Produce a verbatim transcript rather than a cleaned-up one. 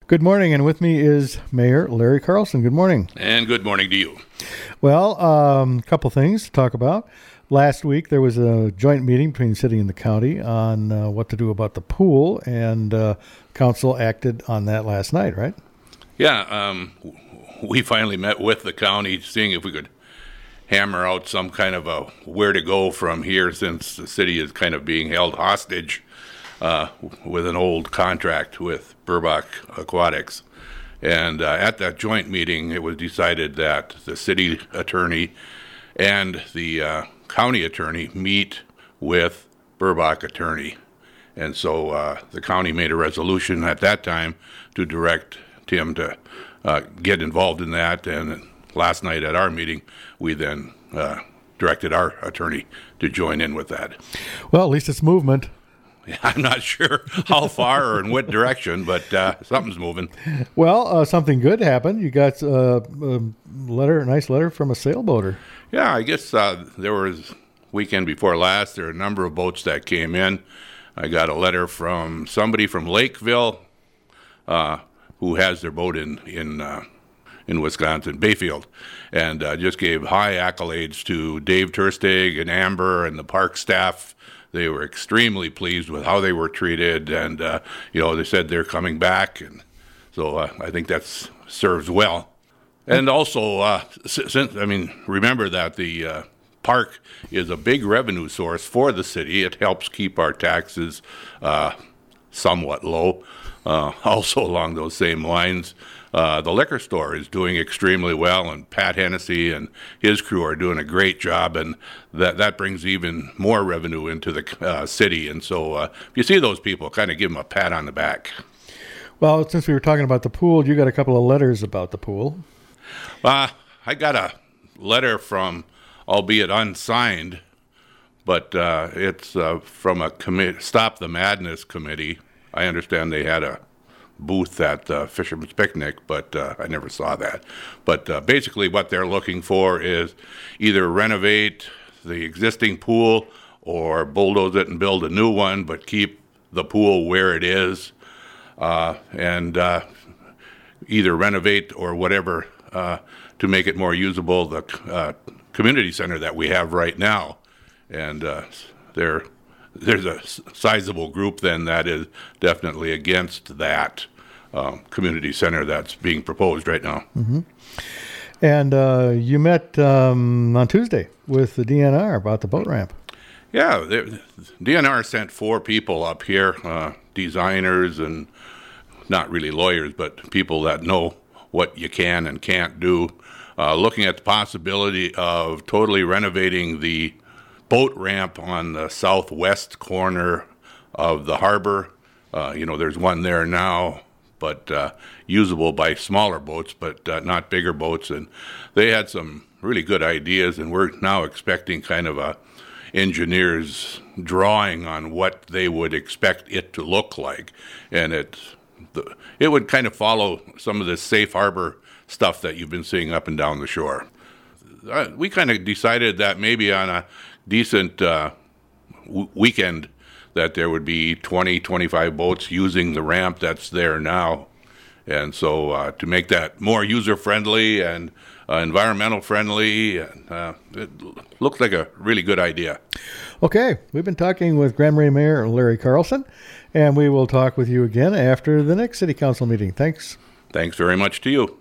Good morning, and with me is Mayor Larry Carlson. Good morning. And good morning to you. Well, a um, couple things to talk about. Last week there was a joint meeting between the city and the county on uh, what to do about the pool, and uh, council acted on that last night, right? Yeah, um, we finally met with the county, seeing if we could hammer out some kind of a where to go from here, since the city is kind of being held hostage uh, with an old contract with Burbach Aquatics. And uh, at that joint meeting, it was decided that the city attorney and the uh, county attorney meet with Burbach attorney. And so uh, the county made a resolution at that time to direct Tim to uh, get involved in that. And last night at our meeting, we then uh, directed our attorney to join in with that. Well, at least it's movement. I'm not sure how far or in what direction, but uh, something's moving. Well, uh, something good happened. You got uh, a letter, a nice letter from a sailboater. Yeah, I guess uh, there was weekend before last. There were a number of boats that came in. I got a letter from somebody from Lakeville uh, who has their boat in in uh, in Wisconsin, Bayfield, and uh, just gave high accolades to Dave Tersteg and Amber and the park staff. They were extremely pleased with how they were treated, and uh, you know, they said they're coming back, and so uh, I think that serves well. And also, uh, since I mean, remember that the uh, park is a big revenue source for the city. It helps keep our taxes uh, somewhat low. Uh, also, along those same lines, uh, the liquor store is doing extremely well, and Pat Hennessy and his crew are doing a great job, and that, that brings even more revenue into the uh, city. And so uh, if you see those people, kind of give them a pat on the back. Well, since we were talking about the pool, you got a couple of letters about the pool. Uh, I got a letter from, albeit unsigned, but uh, it's uh, from a committee, Stop the Madness committee. I understand they had a booth at uh, Fisherman's Picnic, but uh, I never saw that. But uh, basically what they're looking for is either renovate the existing pool or bulldoze it and build a new one, but keep the pool where it is, uh, and uh, either renovate or whatever uh, to make it more usable, the uh, community center that we have right now. And uh, they're There's a sizable group then that is definitely against that um, community center that's being proposed right now. Mm-hmm. And uh, you met um, on Tuesday with the D N R about the boat ramp. Yeah, the D N R sent four people up here, uh, designers and not really lawyers, but people that know what you can and can't do, uh, looking at the possibility of totally renovating the boat ramp on the southwest corner of the harbor. Uh, you know, there's one there now, but uh, usable by smaller boats, but uh, not bigger boats. And they had some really good ideas, and we're now expecting kind of a engineer's drawing on what they would expect it to look like. And it, the, it would kind of follow some of the safe harbor stuff that you've been seeing up and down the shore. Uh, we kind of decided that maybe on a decent uh, w- weekend that there would be twenty, twenty-five boats using the ramp that's there now. And so uh, to make that more user-friendly and uh, environmental-friendly, and, uh, it looked like a really good idea. Okay, we've been talking with Grand Marais Mayor Larry Carlson, and we will talk with you again after the next City Council meeting. Thanks. Thanks very much to you.